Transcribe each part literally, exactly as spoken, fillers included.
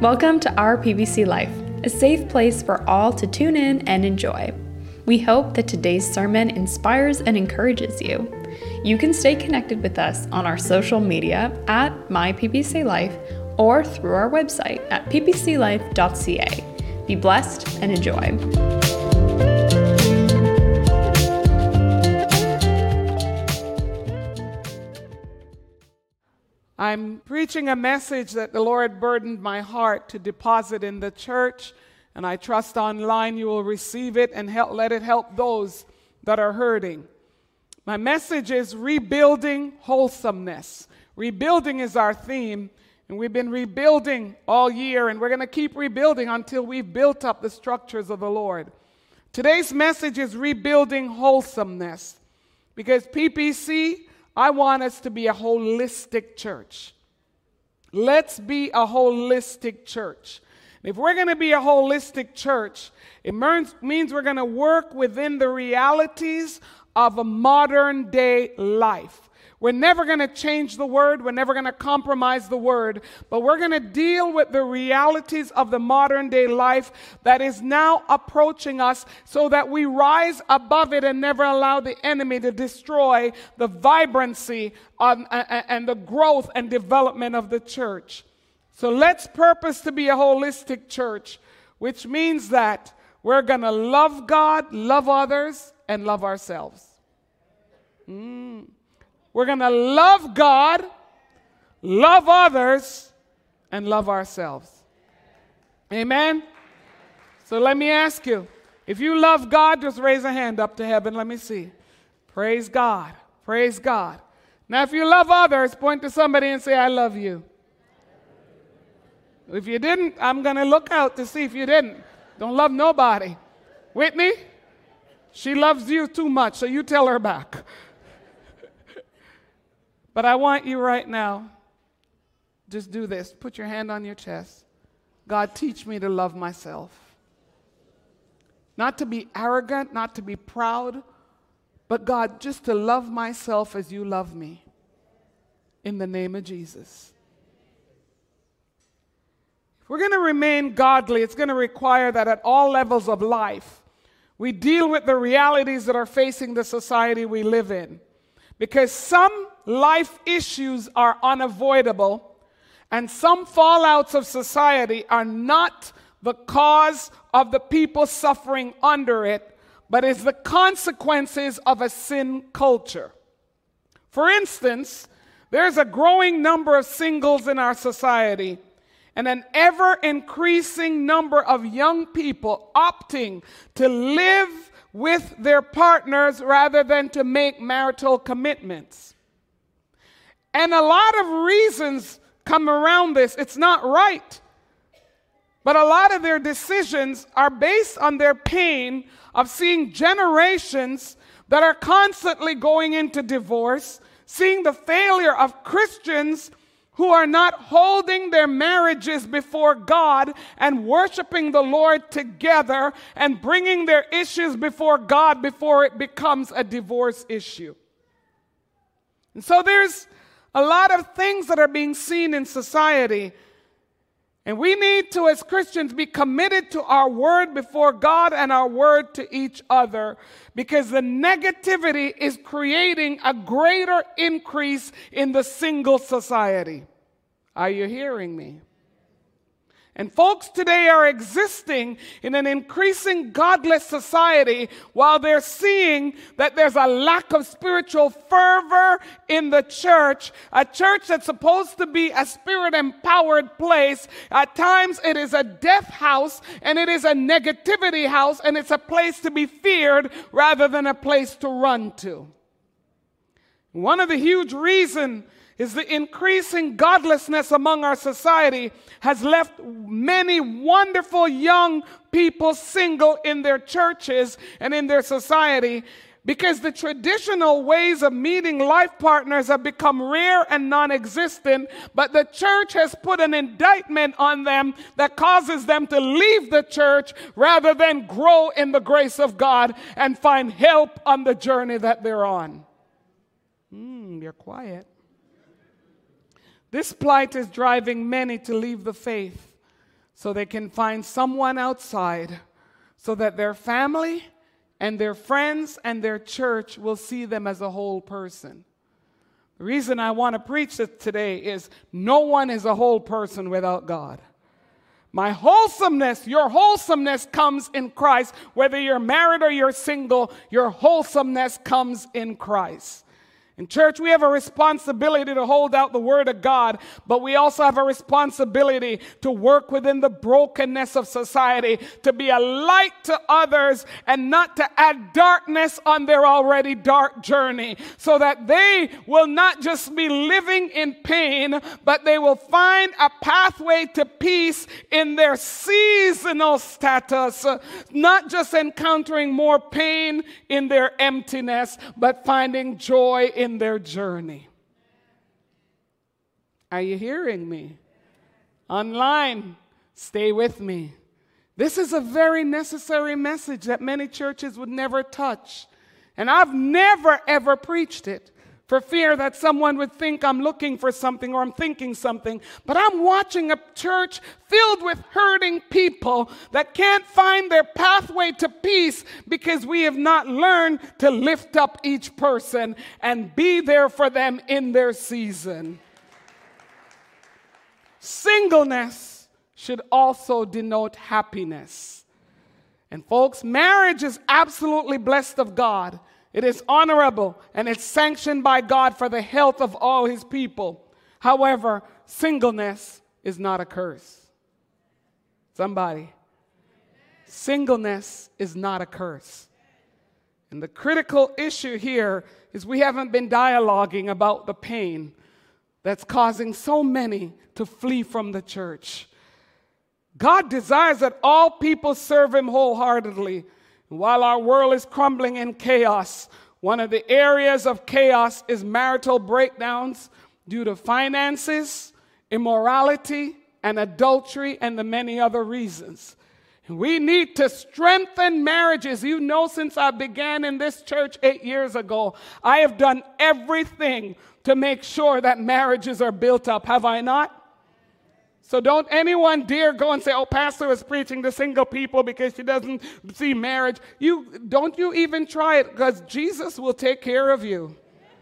Welcome to our P B C Life, a safe place for all to tune in and enjoy. We hope that today's sermon inspires and encourages you. You can stay connected with us on our social media at My P B C Life or through our website at p b c life dot c a. Be blessed and enjoy. I'm preaching a message that the Lord burdened my heart to deposit in the church, and I trust online you will receive it and help, let it help those that are hurting. My message is rebuilding wholesomeness. Rebuilding is our theme, and we've been rebuilding all year, and we're going to keep rebuilding until we've built up the structures of the Lord. Today's message is rebuilding wholesomeness, because P P C, I want us to be a holistic church. Let's be a holistic church. If we're going to be a holistic church, it means we're going to work within the realities of a modern day life. We're never going to change the word. We're never going to compromise the word. But we're going to deal with the realities of the modern day life that is now approaching us so that we rise above it and never allow the enemy to destroy the vibrancy of, uh, and the growth and development of the church. So let's purpose to be a holistic church, which means that we're going to love God, love others, and love ourselves. Mm. We're going to love God, love others, and love ourselves. Amen? So let me ask you, if you love God, just raise a hand up to heaven. Let me see. Praise God. Praise God. Now, if you love others, point to somebody and say, I love you. If you didn't, I'm going to look out to see if you didn't. Don't love nobody. Whitney, she loves you too much, so you tell her back. But I want you right now, just do this. Put your hand on your chest. God, teach me to love myself. Not to be arrogant, not to be proud, but God, just to love myself as you love me. In the name of Jesus. If we're going to remain godly, it's going to require that at all levels of life, we deal with the realities that are facing the society we live in. Because some life issues are unavoidable, and some fallouts of society are not the cause of the people suffering under it, but is the consequences of a sin culture. For instance, there's a growing number of singles in our society, and an ever-increasing number of young people opting to live with their partners rather than to make marital commitments. And a lot of reasons come around this. It's not right. But a lot of their decisions are based on their pain of seeing generations that are constantly going into divorce, seeing the failure of Christians who are not holding their marriages before God and worshiping the Lord together and bringing their issues before God before it becomes a divorce issue. And so there's a lot of things that are being seen in society, and we need to, as Christians, be committed to our word before God and our word to each other, because the negativity is creating a greater increase in the single society. Are you hearing me? And folks today are existing in an increasing godless society while they're seeing that there's a lack of spiritual fervor in the church, a church that's supposed to be a spirit-empowered place. At times it is a death house, and it is a negativity house, and it's a place to be feared rather than a place to run to. One of the huge reasons is the increasing godlessness among our society has left many wonderful young people single in their churches and in their society, because the traditional ways of meeting life partners have become rare and non-existent, but the church has put an indictment on them that causes them to leave the church rather than grow in the grace of God and find help on the journey that they're on. Hmm, you're quiet. This plight is driving many to leave the faith. so they can find someone outside so that their family and their friends and their church will see them as a whole person. The reason I want to preach this today is no one is a whole person without God. My wholesomeness, your wholesomeness comes in Christ. Whether you're married or you're single, your wholesomeness comes in Christ. In church, we have a responsibility to hold out the Word of God, but we also have a responsibility to work within the brokenness of society, to be a light to others and not to add darkness on their already dark journey, so that they will not just be living in pain, but they will find a pathway to peace in their seasonal status, not just encountering more pain in their emptiness, but finding joy in their journey. Are you hearing me? Online, stay with me. This is a very necessary message that many churches would never touch. And I've never ever preached it for fear that someone would think I'm looking for something or I'm thinking something. But I'm watching a church filled with hurting people that can't find their pathway to peace because we have not learned to lift up each person and be there for them in their season. Singleness should also denote happiness. And folks, marriage is absolutely blessed of God. It is honorable and it's sanctioned by God for the health of all his people. However, singleness is not a curse. Somebody. Singleness is not a curse. And the critical issue here is we haven't been dialoguing about the pain that's causing so many to flee from the church. God desires that all people serve him wholeheartedly. While our world is crumbling in chaos, one of the areas of chaos is marital breakdowns due to finances, immorality, and adultery, and the many other reasons. And we need to strengthen marriages. You know, since I began in this church eight years ago, I have done everything to make sure that marriages are built up. Have I not? So don't anyone dare go and say, oh, pastor is preaching to single people because she doesn't see marriage. You don't you even try it, because Jesus will take care of you.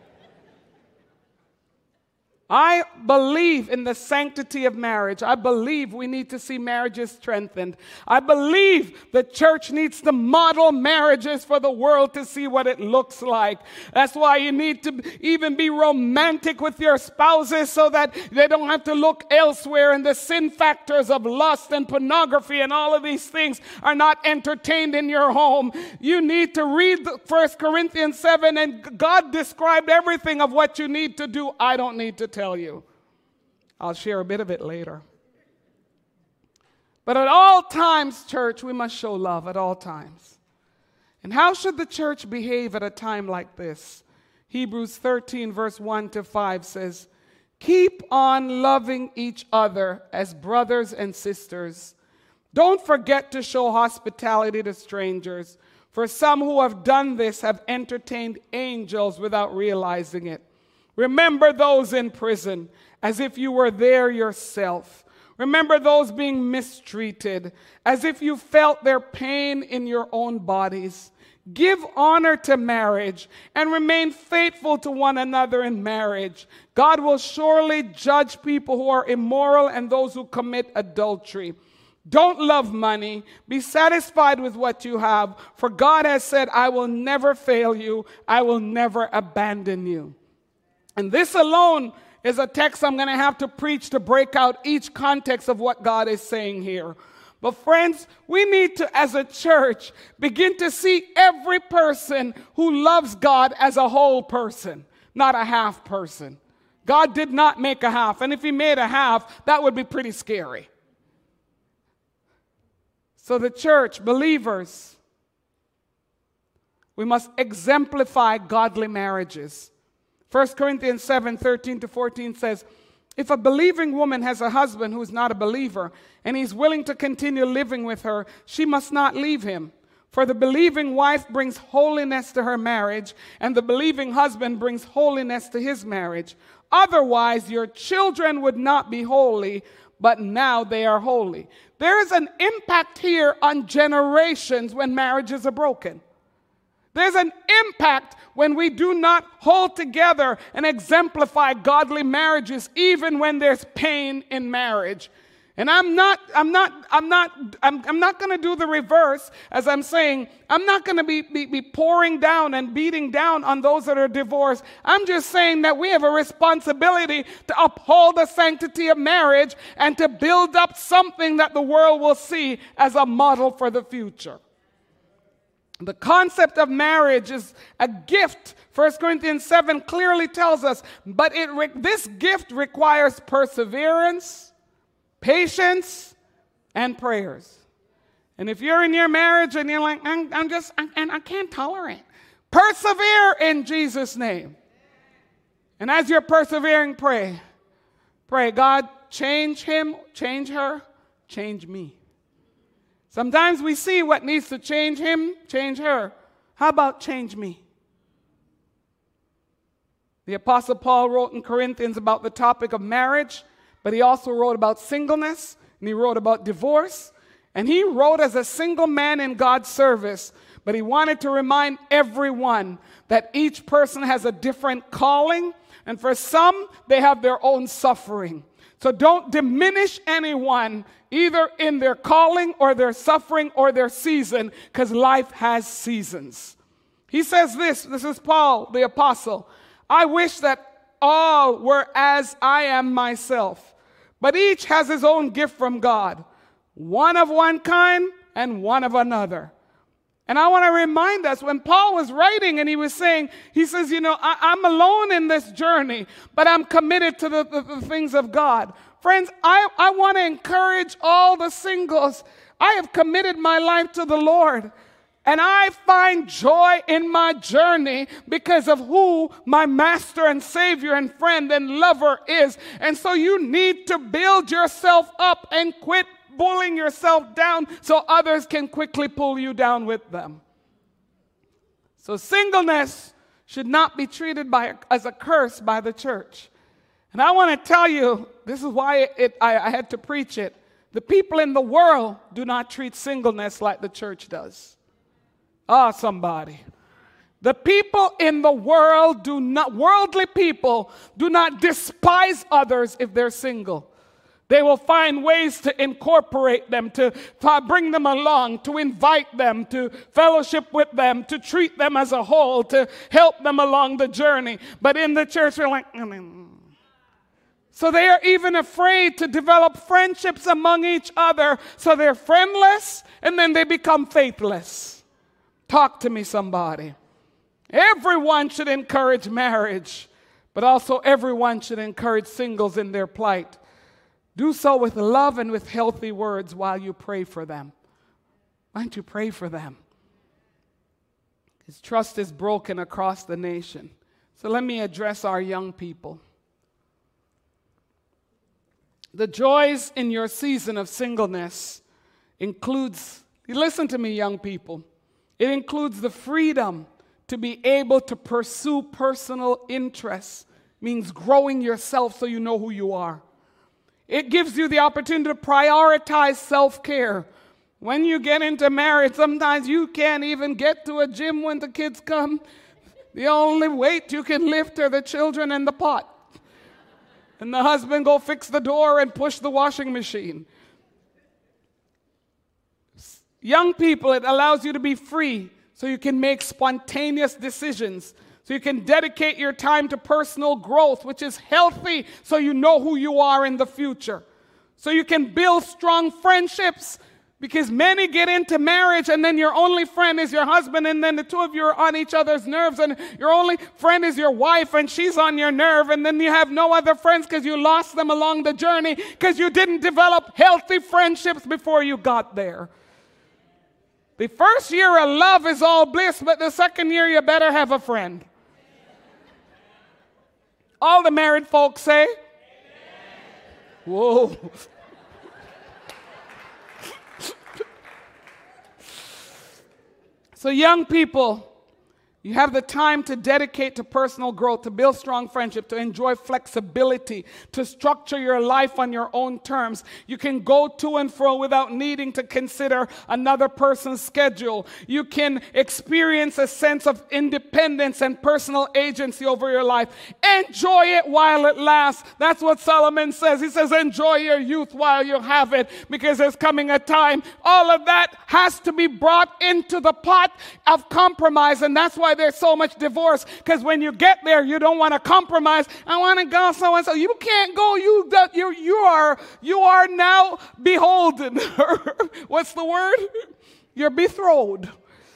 I believe in the sanctity of marriage. I believe we need to see marriages strengthened. I believe the church needs to model marriages for the world to see what it looks like. That's why you need to even be romantic with your spouses so that they don't have to look elsewhere, and the sin factors of lust and pornography and all of these things are not entertained in your home. You need to read First Corinthians seven, and God described everything of what you need to do. I don't need to tell you. I'll share a bit of it later. But at all times, church, we must show love at all times. And how should the church behave at a time like this? Hebrews thirteen, verse one to five says, keep on loving each other as brothers and sisters. Don't forget to show hospitality to strangers, for some who have done this have entertained angels without realizing it. Remember those in prison as if you were there yourself. Remember those being mistreated as if you felt their pain in your own bodies. Give honor to marriage and remain faithful to one another in marriage. God will surely judge people who are immoral and those who commit adultery. Don't love money. Be satisfied with what you have, for God has said, I will never fail you. I will never abandon you. And this alone is a text I'm going to have to preach to break out each context of what God is saying here. But friends, we need to, as a church, begin to see every person who loves God as a whole person, not a half person. God did not make a half, and if he made a half, that would be pretty scary. So the church, believers, we must exemplify godly marriages. First Corinthians seven, thirteen to fourteen says, if a believing woman has a husband who is not a believer, and he's willing to continue living with her, she must not leave him. For the believing wife brings holiness to her marriage, and the believing husband brings holiness to his marriage. Otherwise, your children would not be holy, but now they are holy. There is an impact here on generations when marriages are broken. There's an impact when we do not hold together and exemplify godly marriages, even when there's pain in marriage. And I'm not, I'm not, I'm not, I'm, I'm not going to do the reverse, as I'm saying. I'm not going to be, be, be pouring down and beating down on those that are divorced. I'm just saying that we have a responsibility to uphold the sanctity of marriage and to build up something that the world will see as a model for the future. The concept of marriage is a gift. First Corinthians seven clearly tells us, but it re- this gift requires perseverance, patience, and prayers. And if you're in your marriage and you're like, I'm, I'm just, I, and I can't tolerate, persevere in Jesus' name. And as you're persevering, pray. Pray, God, change him, change her, change me. Sometimes we see what needs to change him, change her. How about change me? The Apostle Paul wrote in Corinthians about the topic of marriage, but he also wrote about singleness, and he wrote about divorce. And he wrote as a single man in God's service, but he wanted to remind everyone that each person has a different calling, and for some, they have their own suffering. So don't diminish anyone, either in their calling or their suffering or their season, because life has seasons. He says this, this is Paul, the apostle, I wish that all were as I am myself, but each has his own gift from God, one of one kind and one of another. And I want to remind us, when Paul was writing and he was saying, he says, you know, I, I'm alone in this journey, but I'm committed to the, the, the things of God. Friends, I, I want to encourage all the singles. I have committed my life to the Lord, and I find joy in my journey because of who my master and savior and friend and lover is. And so you need to build yourself up and quit pulling yourself down so others can quickly pull you down with them. So singleness should not be treated by, as a curse by the church. And I want to tell you, this is why it, it, I, I had to preach it. The people in the world do not treat singleness like the church does. Ah, somebody. The people in the world do not, worldly people do not despise others if they're single. They will find ways to incorporate them, to bring them along, to invite them, to fellowship with them, to treat them as a whole, to help them along the journey. But in the church, they're like, mm. So they are even afraid to develop friendships among each other. So they're friendless, and then they become faithless. Talk to me, somebody. Everyone should encourage marriage, but also everyone should encourage singles in their plight. Do so with love and with healthy words while you pray for them. Why don't you pray for them? His trust is broken across the nation. So let me address our young people. The joys in your season of singleness includes, listen to me, young people, it includes the freedom to be able to pursue personal interests, means growing yourself so you know who you are. It gives you the opportunity to prioritize self-care. When you get into marriage, sometimes you can't even get to a gym when the kids come. The only weight you can lift are the children and the pot. And the husband go fix the door and push the washing machine. Young people, it allows you to be free so you can make spontaneous decisions. So you can dedicate your time to personal growth, which is healthy, so you know who you are in the future. So you can build strong friendships, because many get into marriage and then your only friend is your husband, and then the two of you are on each other's nerves, and your only friend is your wife and she's on your nerve, and then you have no other friends because you lost them along the journey because you didn't develop healthy friendships before you got there. The first year of love is all bliss, but the second year you better have a friend. All the married folks say, amen. Whoa. So young people, You have the time to dedicate to personal growth, to build strong friendship, to enjoy flexibility, to structure your life on your own terms. You can go to and fro without needing to consider another person's schedule. You can experience a sense of independence and personal agency over your life. Enjoy it while it lasts. That's what Solomon says. He says, enjoy your youth while you have it, because there's coming a time. All of that has to be brought into the pot of compromise, and that's why there's so much divorce, because when you get there, you don't want to compromise. I want to go so and so. You can't go. You you you are you are now beholden. What's the word? You're betrothed.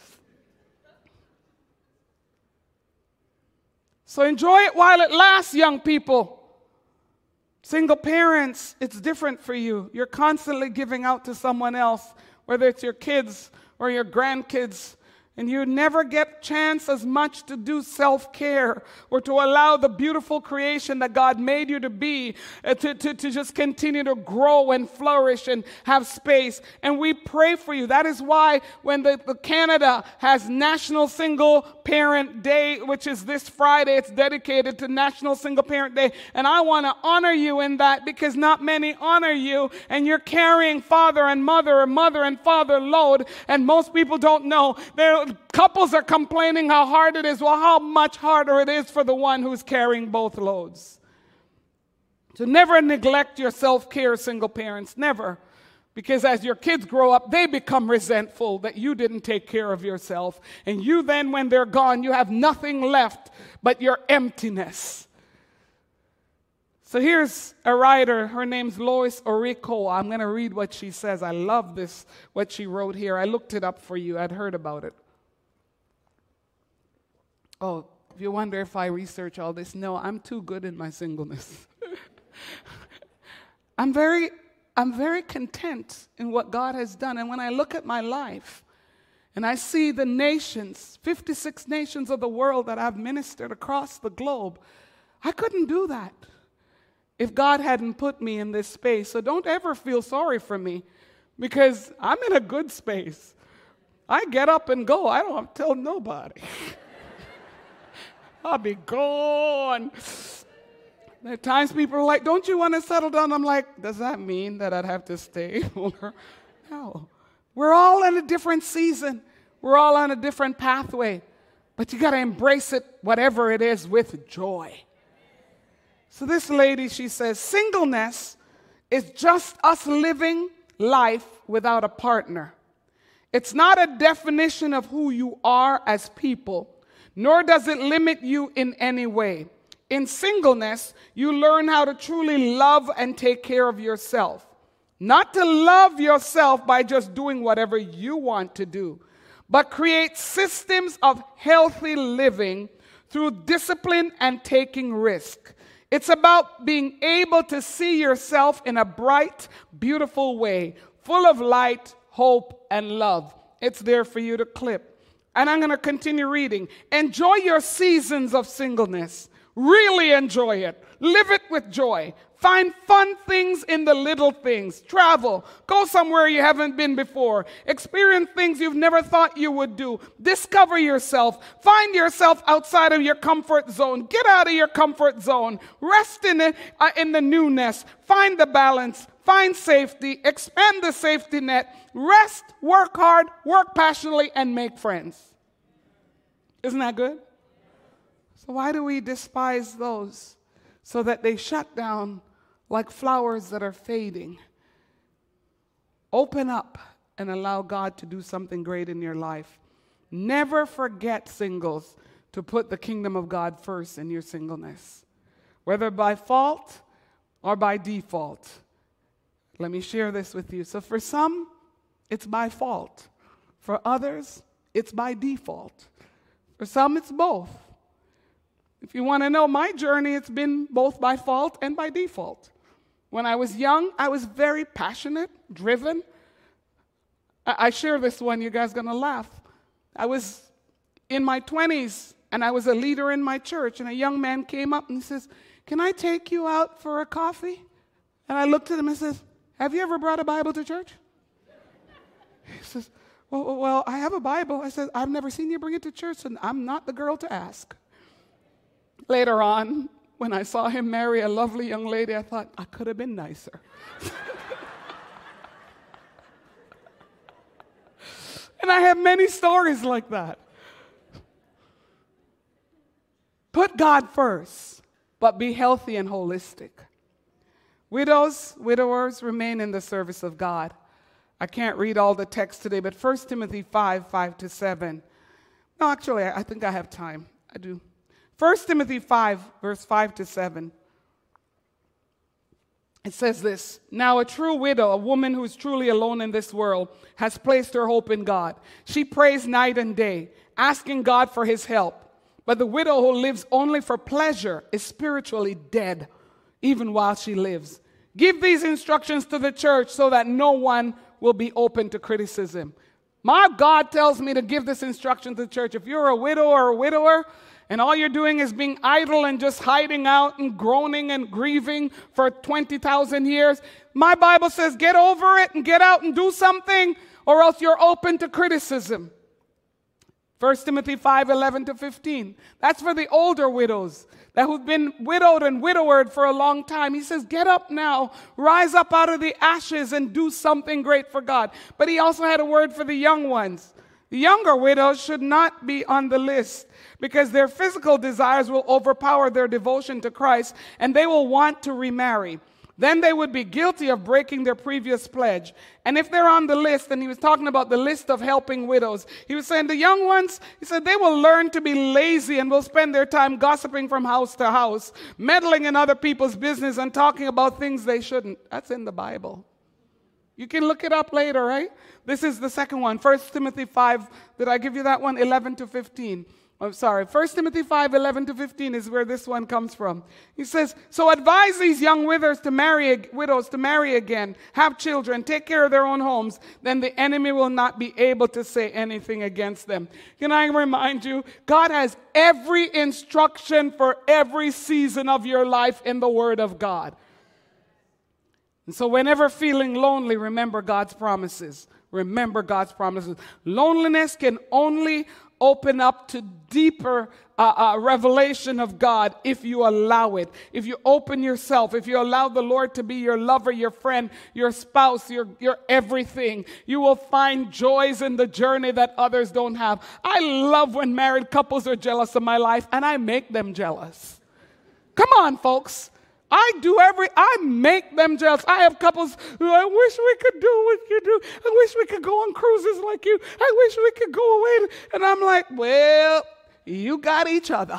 So enjoy it while it lasts, young people. Single parents, it's different for you. You're constantly giving out to someone else, whether it's your kids or your grandkids. And you never get chance as much to do self-care or to allow the beautiful creation that God made you to be uh, to, to, to just continue to grow and flourish and have space. And we pray for you. That is why when the, the Canada has National Single Parent Day, which is this Friday, it's dedicated to National Single Parent Day. And I want to honor you in that, because not many honor you, and you're carrying father and mother or mother and father load. And most people don't know. They're Couples are complaining how hard it is. Well, how much harder it is for the one who's carrying both loads. So never neglect your self-care, single parents. Never. Because as your kids grow up, they become resentful that you didn't take care of yourself. And you then, when they're gone, you have nothing left but your emptiness. So here's a writer. Her name's Lois Orico. I'm going to read what she says. I love this, what she wrote here. I looked it up for you. I'd heard about it. Oh, if you wonder if I research all this, no, I'm too good in my singleness. I'm very, I'm very content in what God has done. And when I look at my life and I see the nations, fifty-six nations of the world that I've ministered across the globe, I couldn't do that if God hadn't put me in this space. So don't ever feel sorry for me, because I'm in a good space. I get up and go. I don't have to tell nobody. I'll be gone. There are times people are like, don't you want to settle down? I'm like, does that mean that I'd have to stay? No. We're all in a different season. We're all on a different pathway. But you got to embrace it, whatever it is, with joy. So this lady, she says, singleness is just us living life without a partner. It's not a definition of who you are as people, nor does it limit you in any way. In singleness, you learn how to truly love and take care of yourself. Not to love yourself by just doing whatever you want to do, but create systems of healthy living through discipline and taking risk. It's about being able to see yourself in a bright, beautiful way, full of light, hope, and love. It's there for you to clip. And I'm going to continue reading. Enjoy your seasons of singleness. Really enjoy it. Live it with joy. Find fun things in the little things. Travel. Go somewhere you haven't been before. Experience things you've never thought you would do. Discover yourself. Find yourself outside of your comfort zone. Get out of your comfort zone. Rest in it, uh, in the newness. Find the balance. Find safety. Expand the safety net. Rest, work hard, work passionately, and make friends. Isn't that good? So why do we despise those? So that they shut down like flowers that are fading. Open up and allow God to do something great in your life. Never forget, singles, to put the kingdom of God first in your singleness, whether by fault or by default. Let me share this with you. So for some, it's by fault. For others, it's by default. For some, it's both. If you want to know my journey, it's been both by fault and by default. When I was young, I was very passionate, driven. I, I share this one, you guys are going to laugh. I was in my twenties, and I was a leader in my church, and a young man came up and he says, can I take you out for a coffee? And I looked at him and says, have you ever brought a Bible to church? He says, well, well, I have a Bible. I said, I've never seen you bring it to church, and I'm not the girl to ask. Later on, when I saw him marry a lovely young lady, I thought, I could have been nicer. And I have many stories like that. Put God first, but be healthy and holistic. Widows, widowers, remain in the service of God. I can't read all the text today, but First Timothy five, five to seven. No, actually, I think I have time. I do. First Timothy five, verse five to seven. It says this, now a true widow, a woman who is truly alone in this world, has placed her hope in God. She prays night and day, asking God for his help. But the widow who lives only for pleasure is spiritually dead, even while she lives. Give these instructions to the church so that no one will be open to criticism. My God tells me to give this instruction to the church. If you're a widow or a widower, and all you're doing is being idle and just hiding out and groaning and grieving for twenty thousand years, my Bible says get over it and get out and do something, or else you're open to criticism. First Timothy five, eleven to fifteen. That's for the older widows that who've been widowed and widowered for a long time. He says, get up now, rise up out of the ashes and do something great for God. But he also had a word for the young ones. The younger widows should not be on the list because their physical desires will overpower their devotion to Christ and they will want to remarry. Then they would be guilty of breaking their previous pledge. And if they're on the list, and he was talking about the list of helping widows, he was saying the young ones, he said they will learn to be lazy and will spend their time gossiping from house to house, meddling in other people's business and talking about things they shouldn't. That's in the Bible. You can look it up later, right? This is the second one. First Timothy five, did I give you that one? eleven to fifteen. I'm sorry, First Timothy five, eleven to fifteen is where this one comes from. He says, so advise these young widows to marry, widows to marry again, have children, take care of their own homes, then the enemy will not be able to say anything against them. Can I remind you, God has every instruction for every season of your life in the Word of God. And so whenever feeling lonely, remember God's promises. Remember God's promises. Loneliness can only open up to deeper uh, uh, revelation of God if you allow it. If you open yourself, if you allow the Lord to be your lover, your friend, your spouse, your, your everything, you will find joys in the journey that others don't have. I love when married couples are jealous of my life, and I make them jealous. Come on, folks. I do every, I make them jealous. I have couples who I wish we could do what you do. I wish we could go on cruises like you. I wish we could go away. And I'm like, well, you got each other.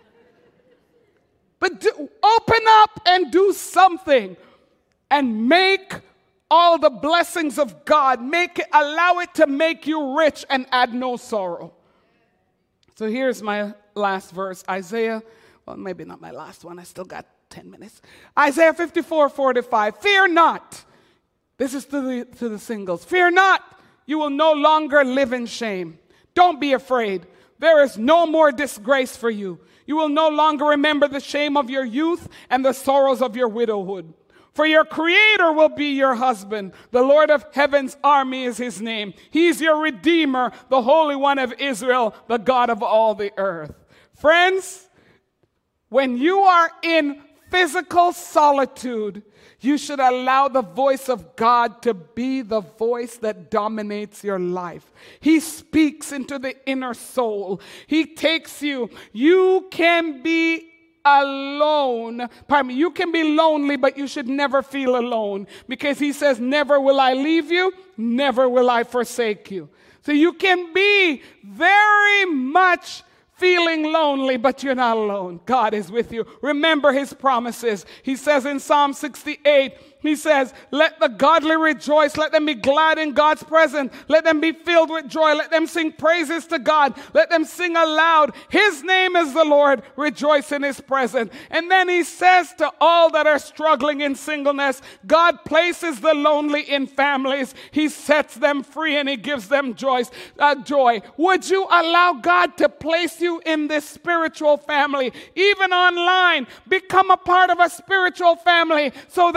But do, open up and do something and make all the blessings of God. Make it, allow it to make you rich and add no sorrow. So here's my last verse, Isaiah. Well, maybe not my last one. I still got ten minutes. Isaiah fifty-four, four to five. Fear not. This is to the, to the singles. Fear not. You will no longer live in shame. Don't be afraid. There is no more disgrace for you. You will no longer remember the shame of your youth and the sorrows of your widowhood. For your Creator will be your husband. The Lord of heaven's army is his name. He's your Redeemer, the Holy One of Israel, the God of all the earth. Friends, when you are in physical solitude, you should allow the voice of God to be the voice that dominates your life. He speaks into the inner soul. He takes you. You can be alone. Pardon me, you can be lonely, but you should never feel alone, because he says, never will I leave you, never will I forsake you. So you can be very much feeling lonely, but you're not alone. God is with you. Remember his promises. He says in Psalm sixty-eight, he says, let the godly rejoice. Let them be glad in God's presence. Let them be filled with joy. Let them sing praises to God. Let them sing aloud. His name is the Lord. Rejoice in his presence. And then he says to all that are struggling in singleness, God places the lonely in families. He sets them free and he gives them joy. Uh, joy. Would you allow God to place you in this spiritual family? Even online, become a part of a spiritual family so that you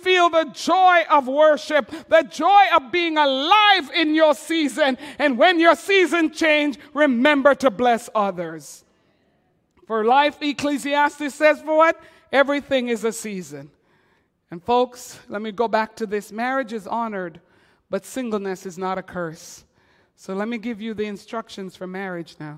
feel the joy of worship, the joy of being alive in your season. And when your season change, remember to bless others. For life, Ecclesiastes says for what? Everything is a season. And folks, let me go back to this. Marriage is honored, but singleness is not a curse. So let me give you the instructions for marriage now.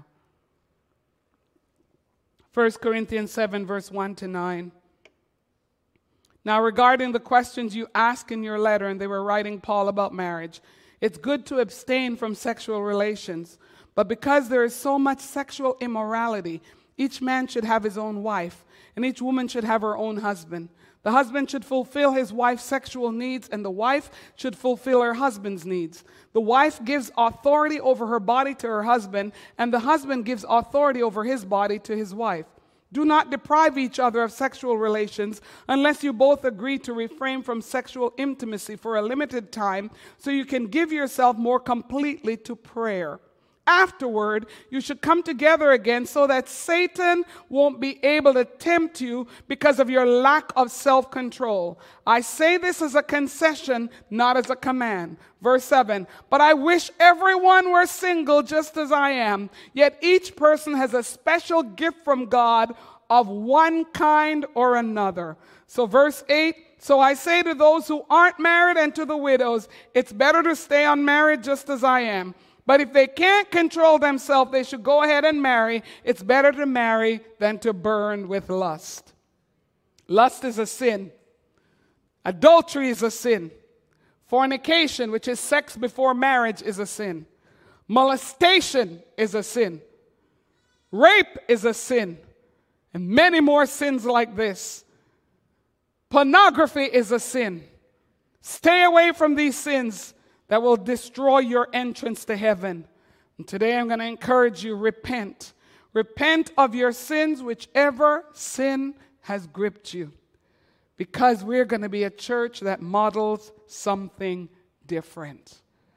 First Corinthians seven, verse one to nine. Now, regarding the questions you ask in your letter, and they were writing Paul about marriage, it's good to abstain from sexual relations. But because there is so much sexual immorality, each man should have his own wife, and each woman should have her own husband. The husband should fulfill his wife's sexual needs, and the wife should fulfill her husband's needs. The wife gives authority over her body to her husband, and the husband gives authority over his body to his wife. Do not deprive each other of sexual relations unless you both agree to refrain from sexual intimacy for a limited time so you can give yourself more completely to prayer. Afterward, you should come together again so that Satan won't be able to tempt you because of your lack of self-control. I say this as a concession, not as a command. Verse seven, but I wish everyone were single just as I am, yet each person has a special gift from God of one kind or another. So verse eight, so I say to those who aren't married and to the widows, it's better to stay unmarried just as I am. But if they can't control themselves, they should go ahead and marry. It's better to marry than to burn with lust. Lust is a sin. Adultery is a sin. Fornication, which is sex before marriage, is a sin. Molestation is a sin. Rape is a sin. And many more sins like this. Pornography is a sin. Stay away from these sins that will destroy your entrance to heaven. And today I'm going to encourage you, repent. Repent of your sins, whichever sin has gripped you. Because we're going to be a church that models something different.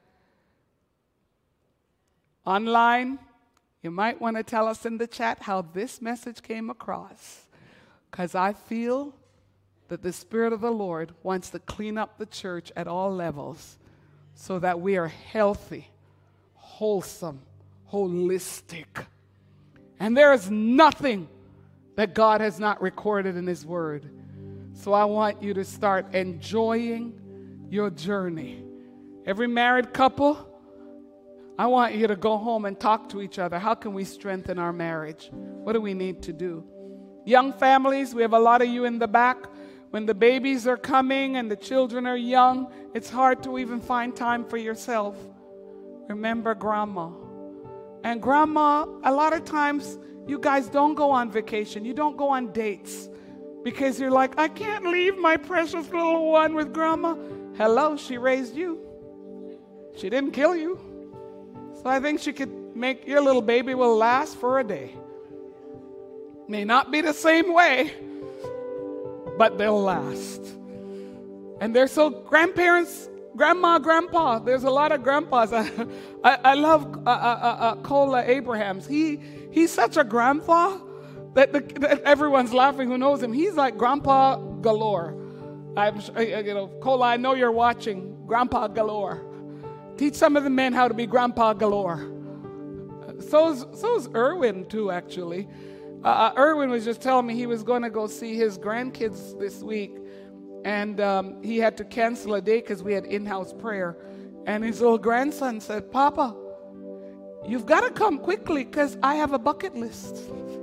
Online, you might want to tell us in the chat how this message came across. Because I feel that the Spirit of the Lord wants to clean up the church at all levels, so that we are healthy, wholesome, holistic. And there is nothing that God has not recorded in His Word. So I want you to start enjoying your journey. Every married couple, I want you to go home and talk to each other. How can we strengthen our marriage? What do we need to do? Young families, we have a lot of you in the back. When the babies are coming and the children are young, it's hard to even find time for yourself. Remember grandma. And grandma, a lot of times, you guys don't go on vacation. You don't go on dates because you're like, I can't leave my precious little one with grandma. Hello, she raised you. She didn't kill you. So I think she could make your little baby will last for a day. May not be the same way, but they'll last. And they're so, grandparents, grandma, grandpa, there's a lot of grandpas. I, I, I love uh, uh, uh, Cola Abrahams. He He's such a grandpa that, the, that everyone's laughing who knows him. He's like grandpa galore. I'm, you know, Cola, I know you're watching. Grandpa galore. Teach some of the men how to be grandpa galore. So's, so's Erwin too, actually. Uh, Erwin was just telling me he was going to go see his grandkids this week, and um, he had to cancel a day because we had in-house prayer. And his little grandson said, Papa, you've got to come quickly because I have a bucket list.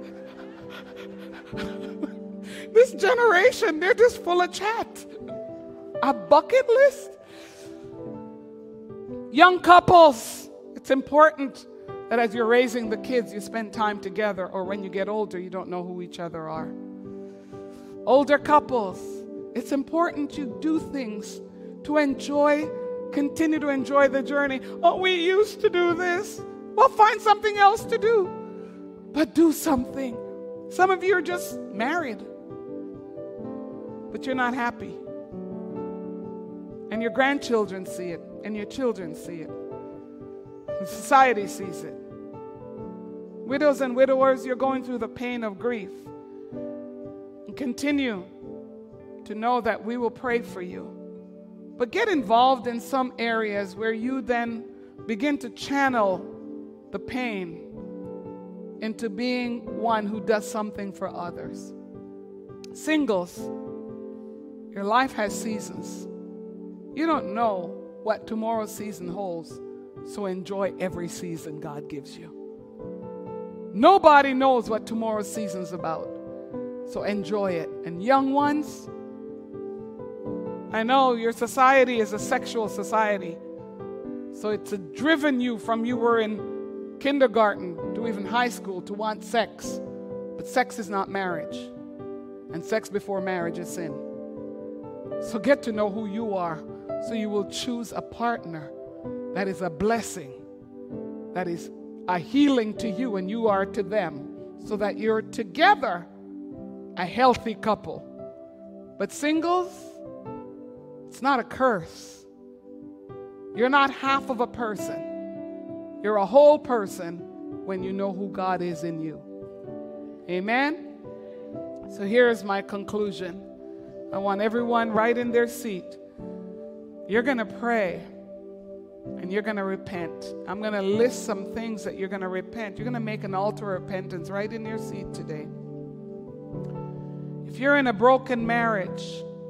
This generation, they're just full of chat. A bucket list? Young couples, it's important that as you're raising the kids, you spend time together, or when you get older, you don't know who each other are. Older couples, it's important you do things to enjoy, continue to enjoy the journey. Oh, we used to do this. Well, find something else to do. But do something. Some of you are just married, but you're not happy. And your grandchildren see it, and your children see it. And society sees it. Widows and widowers, you're going through the pain of grief. And continue to know that we will pray for you. But get involved in some areas where you then begin to channel the pain into being one who does something for others. Singles, your life has seasons. You don't know what tomorrow's season holds, so enjoy every season God gives you. Nobody knows what tomorrow's season's about, so enjoy it. And young ones, I know your society is a sexual society, so it's driven you from you were in kindergarten to even high school to want sex. But sex is not marriage, and sex before marriage is sin. So get to know who you are, so you will choose a partner that is a blessing, that is a healing to you and you are to them, so that you're together a healthy couple. But singles, it's not a curse. You're not half of a person. You're a whole person when you know who God is in you. Amen? So here's my conclusion. I want everyone right in their seat. You're going to pray and you're going to repent. I'm going to list some things that you're going to repent. You're going to make an altar of repentance right in your seat today. If you're in a broken marriage,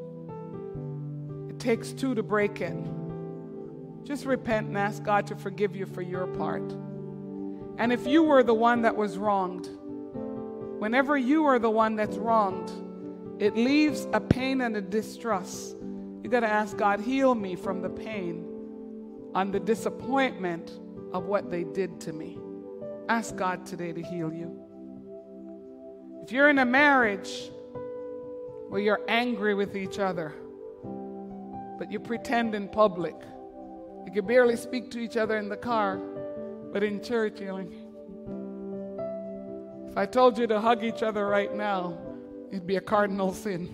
it takes two to break it. Just repent and ask God to forgive you for your part. And if you were the one that was wronged, whenever you are the one that's wronged, it leaves a pain and a distrust. You got to ask God, heal me from the pain and the disappointment of what they did to me. Ask God today to heal you. If you're in a marriage where you're angry with each other, but you pretend in public, you can barely speak to each other in the car, but in church you're like, if I told you to hug each other right now, it'd be a cardinal sin.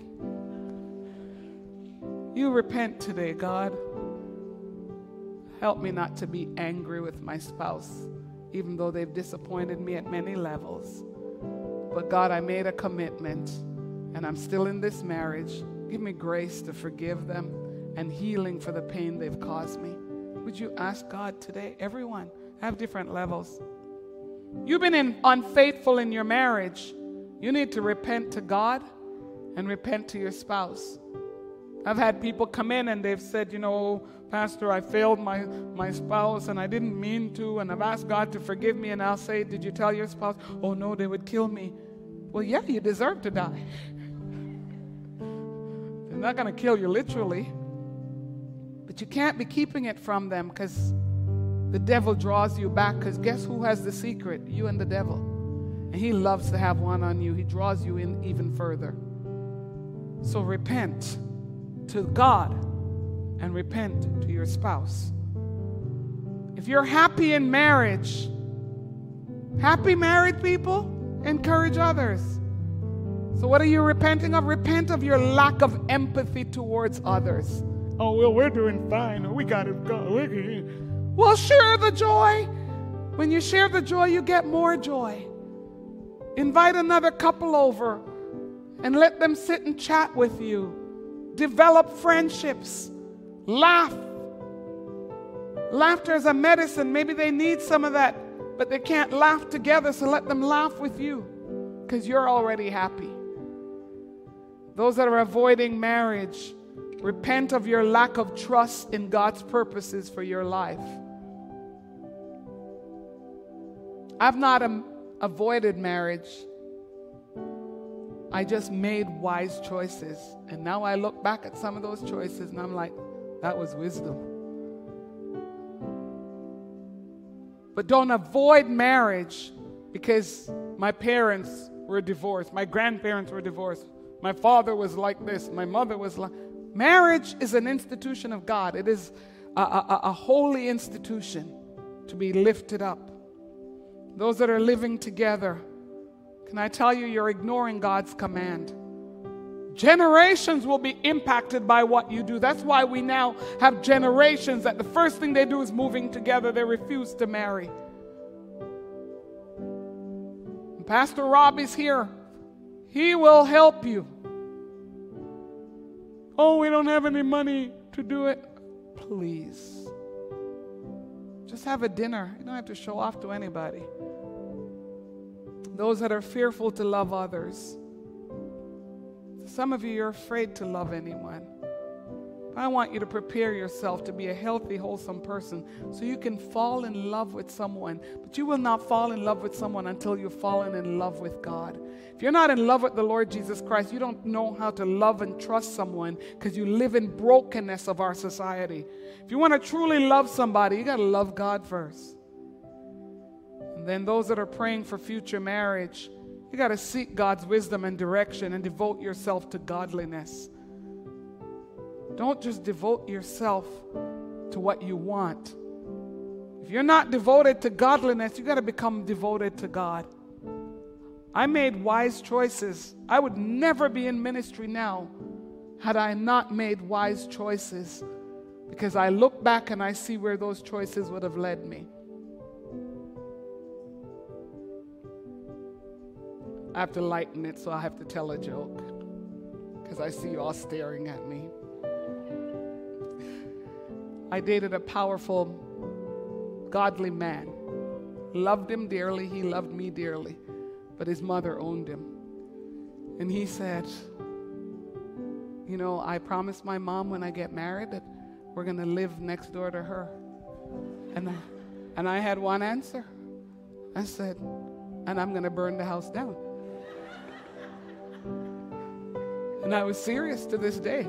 You repent today, God. Help me not to be angry with my spouse, even though they've disappointed me at many levels. But God, I made a commitment, and I'm still in this marriage. Give me grace to forgive them and healing for the pain they've caused me. Would you ask God today? Everyone have different levels. You've been in, unfaithful in your marriage. You need to repent to God and repent to your spouse. I've had people come in and they've said, you know, Pastor, I failed my, my spouse and I didn't mean to, and I've asked God to forgive me, and I'll say, did you tell your spouse? Oh no, they would kill me. Well, yeah, you deserve to die. They're not going to kill you literally, but you can't be keeping it from them, because the devil draws you back, because guess who has the secret? You and the devil. And he loves to have one on you. He draws you in even further. So repent to God and repent to your spouse. If you're happy in marriage, happy married people, encourage others. So what are you repenting of? Repent of your lack of empathy towards others. Oh, well, we're doing fine. We got it going. Well, share the joy. When you share the joy, you get more joy. Invite another couple over and let them sit and chat with you. Develop friendships. Laugh. Laughter is a medicine. Maybe they need some of that, but they can't laugh together, so let them laugh with you, because you're already happy. Those that are avoiding marriage, repent of your lack of trust in God's purposes for your life. I've not um, avoided marriage. I just made wise choices. And now I look back at some of those choices and I'm like, that was wisdom. But don't avoid marriage because my parents were divorced. My grandparents were divorced. My father was like this. My mother was like... Marriage is an institution of God. It is a, a, a holy institution to be lifted up. Those that are living together, can I tell you, you're ignoring God's command. Generations will be impacted by what you do. That's why we now have generations that the first thing they do is moving together. They refuse to marry. And Pastor Rob is here. He will help you. Oh, we don't have any money to do it. Please. Just have a dinner. You don't have to show off to anybody. Those that are fearful to love others. Some of you, you're afraid to love anyone. I want you to prepare yourself to be a healthy, wholesome person so you can fall in love with someone. But you will not fall in love with someone until you've fallen in love with God. If you're not in love with the Lord Jesus Christ, you don't know how to love and trust someone because you live in brokenness of our society. If you want to truly love somebody, you got to love God first. And then those that are praying for future marriage, you got to seek God's wisdom and direction and devote yourself to godliness. Don't just devote yourself to what you want. If you're not devoted to godliness, you got to become devoted to God. I made wise choices. I would never be in ministry now had I not made wise choices, because I look back and I see where those choices would have led me. I have to lighten it, so I have to tell a joke because I see you all staring at me. I dated a powerful, godly man. Loved him dearly. He loved me dearly. But his mother owned him. And he said, you know, I promised my mom when I get married that we're going to live next door to her. And I, and I had one answer. I said, and I'm going to burn the house down. And I was serious to this day.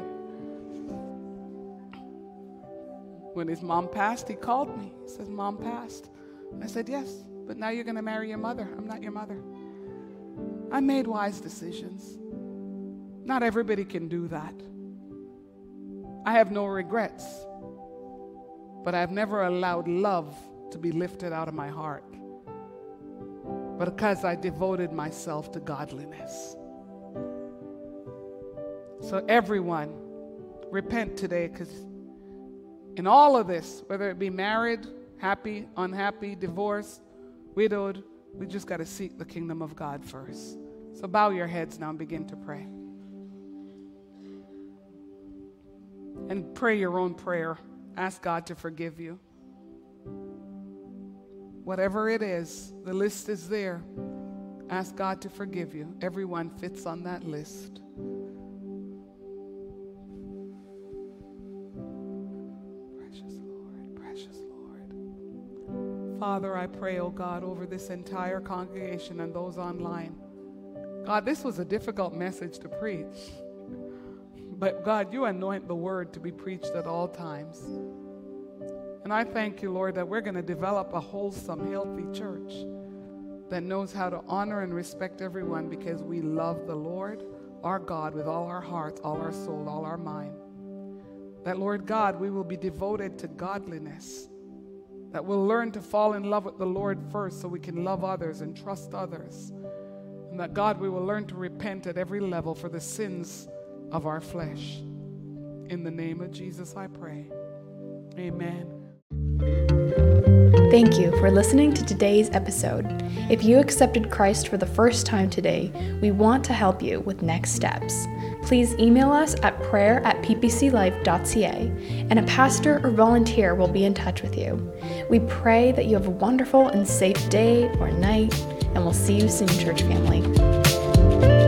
When his mom passed, he called me. He says, Mom passed. I said, yes, but now you're going to marry your mother. I'm not your mother. I made wise decisions. Not everybody can do that. I have no regrets, but I've never allowed love to be lifted out of my heart, but because I devoted myself to godliness. So everyone, repent today, because in all of this, whether it be married, happy, unhappy, divorced, widowed, we just got to seek the kingdom of God first. So bow your heads now and begin to pray. And pray your own prayer. Ask God to forgive you. Whatever it is, the list is there. Ask God to forgive you. Everyone fits on that list. Father, I pray, oh God, over this entire congregation and those online. God, this was a difficult message to preach. But God, you anoint the word to be preached at all times. And I thank you, Lord, that we're going to develop a wholesome, healthy church that knows how to honor and respect everyone because we love the Lord, our God, with all our hearts, all our soul, all our mind. That, Lord God, we will be devoted to godliness. That we'll learn to fall in love with the Lord first so we can love others and trust others. And that, God, we will learn to repent at every level for the sins of our flesh. In the name of Jesus, I pray. Amen. Thank you for listening to today's episode. If you accepted Christ for the first time today, we want to help you with next steps. Please email us at prayer at p p c life dot c a, and a pastor or volunteer will be in touch with you. We pray that you have a wonderful and safe day or night, and we'll see you soon, church family.